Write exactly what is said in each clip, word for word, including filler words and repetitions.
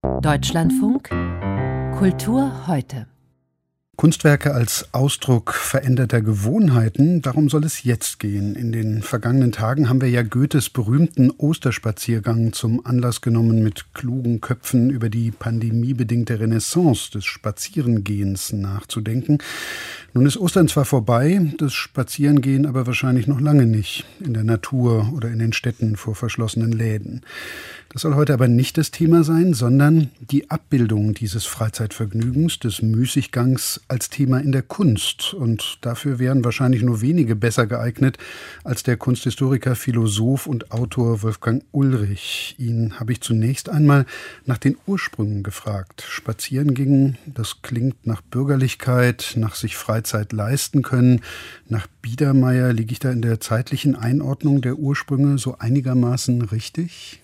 Deutschlandfunk Kultur heute. Kunstwerke als Ausdruck veränderter Gewohnheiten, darum soll es jetzt gehen. In den vergangenen Tagen haben wir ja Goethes berühmten Osterspaziergang zum Anlass genommen, mit klugen Köpfen über die pandemiebedingte Renaissance des Spazierengehens nachzudenken. Nun ist Ostern zwar vorbei, das Spazierengehen aber wahrscheinlich noch lange nicht, in der Natur oder in den Städten vor verschlossenen Läden. Das soll heute aber nicht das Thema sein, sondern die Abbildung dieses Freizeitvergnügens, des Müßiggangs als Thema in der Kunst. Und dafür wären wahrscheinlich nur wenige besser geeignet als der Kunsthistoriker, Philosoph und Autor Wolfgang Ullrich. Ihn habe ich zunächst einmal nach den Ursprüngen gefragt. Spazieren gingen, das klingt nach Bürgerlichkeit, nach sich Freizeit leisten können. Nach Biedermeier liege ich da in der zeitlichen Einordnung der Ursprünge so einigermaßen richtig?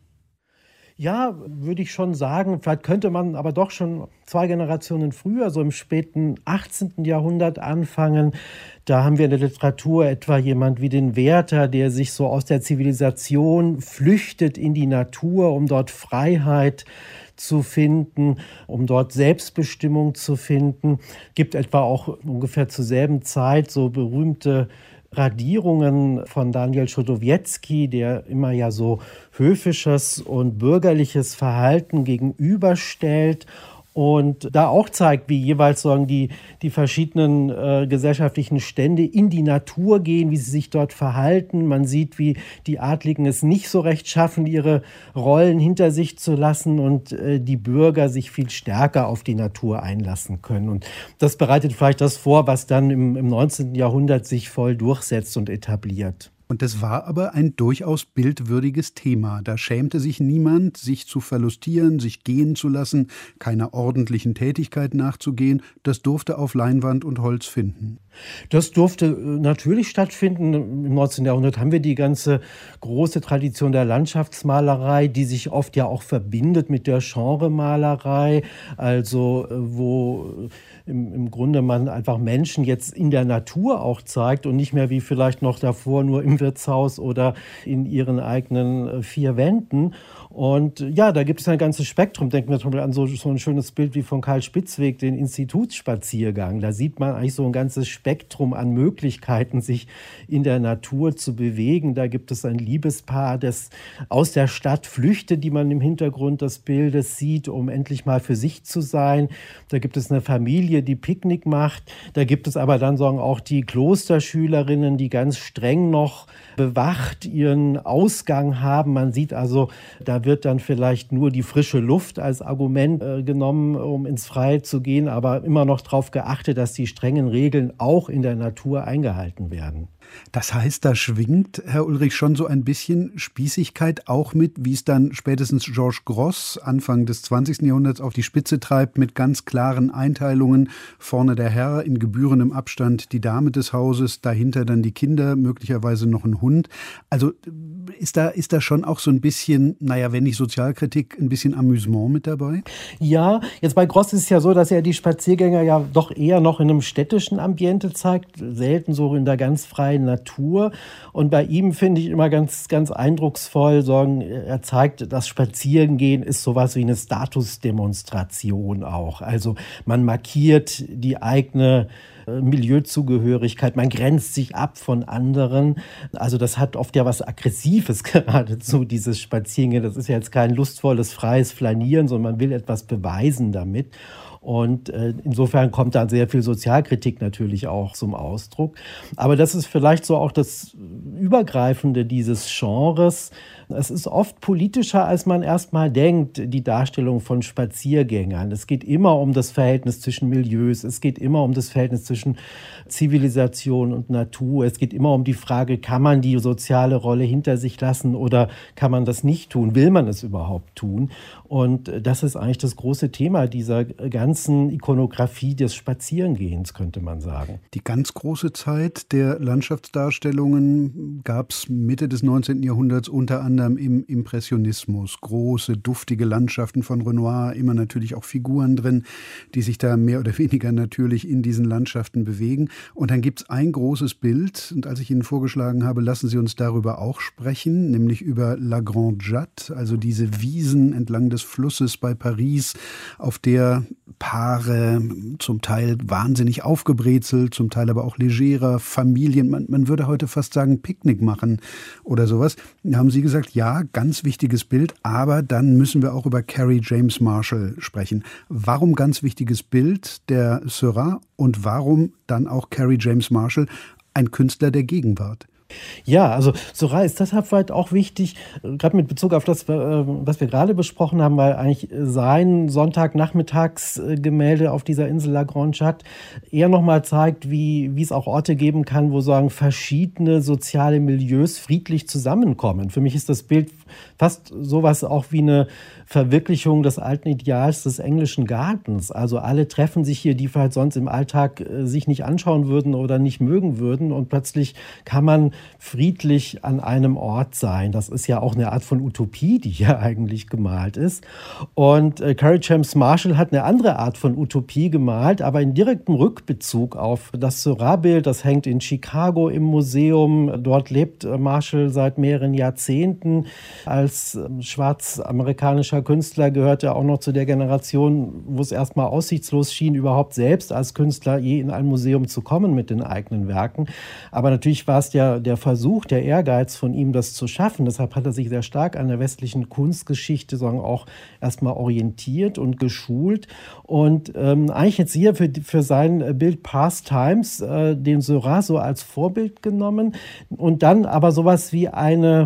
Ja, würde ich schon sagen. Vielleicht könnte man aber doch schon zwei Generationen früher, so im späten achtzehnten Jahrhundert anfangen. Da haben wir in der Literatur etwa jemand wie den Werther, der sich so aus der Zivilisation flüchtet in die Natur, um dort Freiheit zu finden, um dort Selbstbestimmung zu finden. Gibt etwa auch ungefähr zur selben Zeit so berühmte Radierungen von Daniel Chodowiecki, der immer ja so höfisches und bürgerliches Verhalten gegenüberstellt und da auch zeigt, wie jeweils sagen die, die verschiedenen äh, gesellschaftlichen Stände in die Natur gehen, wie sie sich dort verhalten. Man sieht, wie die Adligen es nicht so recht schaffen, ihre Rollen hinter sich zu lassen und äh, die Bürger sich viel stärker auf die Natur einlassen können. Und das bereitet vielleicht das vor, was dann im, im neunzehnten Jahrhundert sich voll durchsetzt und etabliert. Und das war aber ein durchaus bildwürdiges Thema. Da schämte sich niemand, sich zu verlustieren, sich gehen zu lassen, keiner ordentlichen Tätigkeit nachzugehen. Das durfte auf Leinwand und Holz finden. Das durfte natürlich stattfinden. Im neunzehnten Jahrhundert haben wir die ganze große Tradition der Landschaftsmalerei, die sich oft ja auch verbindet mit der Genremalerei. Also wo im, im Grunde man einfach Menschen jetzt in der Natur auch zeigt und nicht mehr wie vielleicht noch davor nur im Wirtshaus oder in ihren eigenen vier Wänden. Und ja, da gibt es ein ganzes Spektrum. Denken wir zum Beispiel an so, so ein schönes Bild wie von Karl Spitzweg, den Institutsspaziergang. Da sieht man eigentlich so ein ganzes Spektrum an Möglichkeiten, sich in der Natur zu bewegen. Da gibt es ein Liebespaar, das aus der Stadt flüchtet, die man im Hintergrund des Bildes sieht, um endlich mal für sich zu sein. Da gibt es eine Familie, die Picknick macht. Da gibt es aber dann sagen auch die Klosterschülerinnen, die ganz streng noch bewacht ihren Ausgang haben. Man sieht also, da wird dann vielleicht nur die frische Luft als Argument äh, genommen, um ins Freie zu gehen, aber immer noch darauf geachtet, dass die strengen Regeln auch in der Natur eingehalten werden. Das heißt, da schwingt, Herr Ullrich, schon so ein bisschen Spießigkeit auch mit, wie es dann spätestens Georges Grosz Anfang des zwanzigsten Jahrhunderts auf die Spitze treibt, mit ganz klaren Einteilungen. Vorne der Herr, in gebührendem Abstand die Dame des Hauses, dahinter dann die Kinder, möglicherweise noch ein Hund. Also ist da, ist da schon auch so ein bisschen, naja, wenn nicht Sozialkritik, ein bisschen Amüsement mit dabei? Ja, jetzt bei Grosz ist es ja so, dass er die Spaziergänger ja doch eher noch in einem städtischen Ambiente zeigt, selten so in der ganz freien Natur. Und bei ihm finde ich immer ganz, ganz eindrucksvoll, sagen, er zeigt, das Spazierengehen ist sowas wie eine Statusdemonstration auch. Also man markiert die eigene Milieuzugehörigkeit, man grenzt sich ab von anderen. Also das hat oft ja was Aggressives geradezu, dieses Spazierengehen. Das ist ja jetzt kein lustvolles, freies Flanieren, sondern man will etwas beweisen damit. Und äh, insofern kommt da sehr viel Sozialkritik natürlich auch zum Ausdruck. Aber das ist vielleicht so auch das Übergreifende dieses Genres. Es ist oft politischer, als man erstmal denkt, die Darstellung von Spaziergängern. Es geht immer um das Verhältnis zwischen Milieus, es geht immer um das Verhältnis zwischen Zivilisation und Natur. Es geht immer um die Frage, kann man die soziale Rolle hinter sich lassen oder kann man das nicht tun? Will man es überhaupt tun? Und das ist eigentlich das große Thema dieser ganzen Ikonografie des Spazierengehens, könnte man sagen. Die ganz große Zeit der Landschaftsdarstellungen gab es Mitte des neunzehnten Jahrhunderts unter anderem anderem im Impressionismus. Große, duftige Landschaften von Renoir, immer natürlich auch Figuren drin, die sich da mehr oder weniger natürlich in diesen Landschaften bewegen. Und dann gibt es ein großes Bild, und als ich Ihnen vorgeschlagen habe, lassen Sie uns darüber auch sprechen, nämlich über La Grande Jatte, also diese Wiesen entlang des Flusses bei Paris, auf der Paare, zum Teil wahnsinnig aufgebrezelt, zum Teil aber auch legerer, Familien, man, man würde heute fast sagen Picknick machen oder sowas. Da haben Sie gesagt, ja, ganz wichtiges Bild, aber dann müssen wir auch über Kerry James Marshall sprechen. Warum ganz wichtiges Bild der Seurat und warum dann auch Kerry James Marshall, ein Künstler der Gegenwart? Ja, also Seurat ist deshalb vielleicht auch wichtig, gerade mit Bezug auf das, was wir gerade besprochen haben, weil eigentlich sein Sonntagnachmittagsgemälde auf dieser Insel La Grande Jatte eher nochmal zeigt, wie, wie es auch Orte geben kann, wo sagen verschiedene soziale Milieus friedlich zusammenkommen. Für mich ist das Bild fast sowas auch wie eine Verwirklichung des alten Ideals des englischen Gartens. Also alle treffen sich hier, die vielleicht sonst im Alltag äh, sich nicht anschauen würden oder nicht mögen würden. Und plötzlich kann man friedlich an einem Ort sein. Das ist ja auch eine Art von Utopie, die hier eigentlich gemalt ist. Und äh, Kerry James Marshall hat eine andere Art von Utopie gemalt, aber in direktem Rückbezug auf das Seurat-Bild. Das hängt in Chicago im Museum. Dort lebt äh, Marshall seit mehreren Jahrzehnten. Als äh, schwarzamerikanischer Künstler gehört er auch noch zu der Generation, wo es erstmal aussichtslos schien, überhaupt selbst als Künstler je in ein Museum zu kommen mit den eigenen Werken. Aber natürlich war es der, der Versuch, der Ehrgeiz von ihm, das zu schaffen. Deshalb hat er sich sehr stark an der westlichen Kunstgeschichte sagen, auch erstmal orientiert und geschult. Und ähm, eigentlich jetzt hier für, für sein Bild Past Times äh, den Seurat so als Vorbild genommen und dann aber sowas wie eine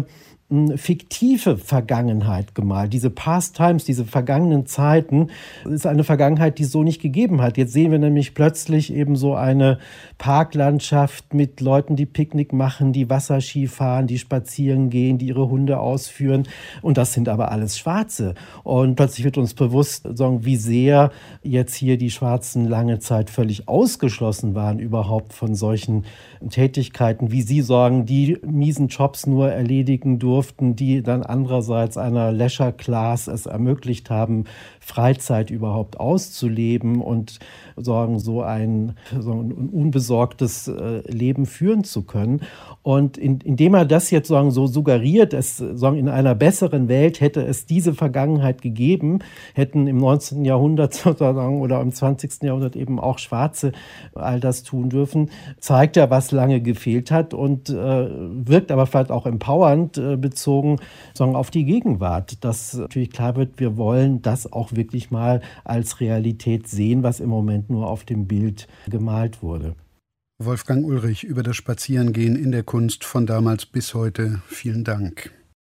fiktive Vergangenheit gemalt. Diese Past Times, diese vergangenen Zeiten, ist eine Vergangenheit, die es so nicht gegeben hat. Jetzt sehen wir nämlich plötzlich eben so eine Parklandschaft mit Leuten, die Picknick machen, die Wasserski fahren, die spazieren gehen, die ihre Hunde ausführen. Und das sind aber alles Schwarze. Und plötzlich wird uns bewusst, wie sehr jetzt hier die Schwarzen lange Zeit völlig ausgeschlossen waren überhaupt von solchen Tätigkeiten, wie Sie sagen, die miesen Jobs nur erledigen durften, die dann andererseits einer Leisure Class es ermöglicht haben, Freizeit überhaupt auszuleben und sagen, so ein, so ein unbesorgtes Leben führen zu können. Und in, indem er das jetzt sagen, so suggeriert, es sagen, in einer besseren Welt hätte es diese Vergangenheit gegeben, hätten im neunzehnten Jahrhundert sozusagen oder im zwanzigsten Jahrhundert eben auch Schwarze all das tun dürfen, zeigt er, was lange gefehlt hat und äh, wirkt aber vielleicht auch empowernd äh, bezogen sagen, auf die Gegenwart. Dass natürlich klar wird, wir wollen das auch wirklich mal als Realität sehen, was im Moment nur auf dem Bild gemalt wurde. Wolfgang Ulrich über das Spazierengehen in der Kunst von damals bis heute. Vielen Dank.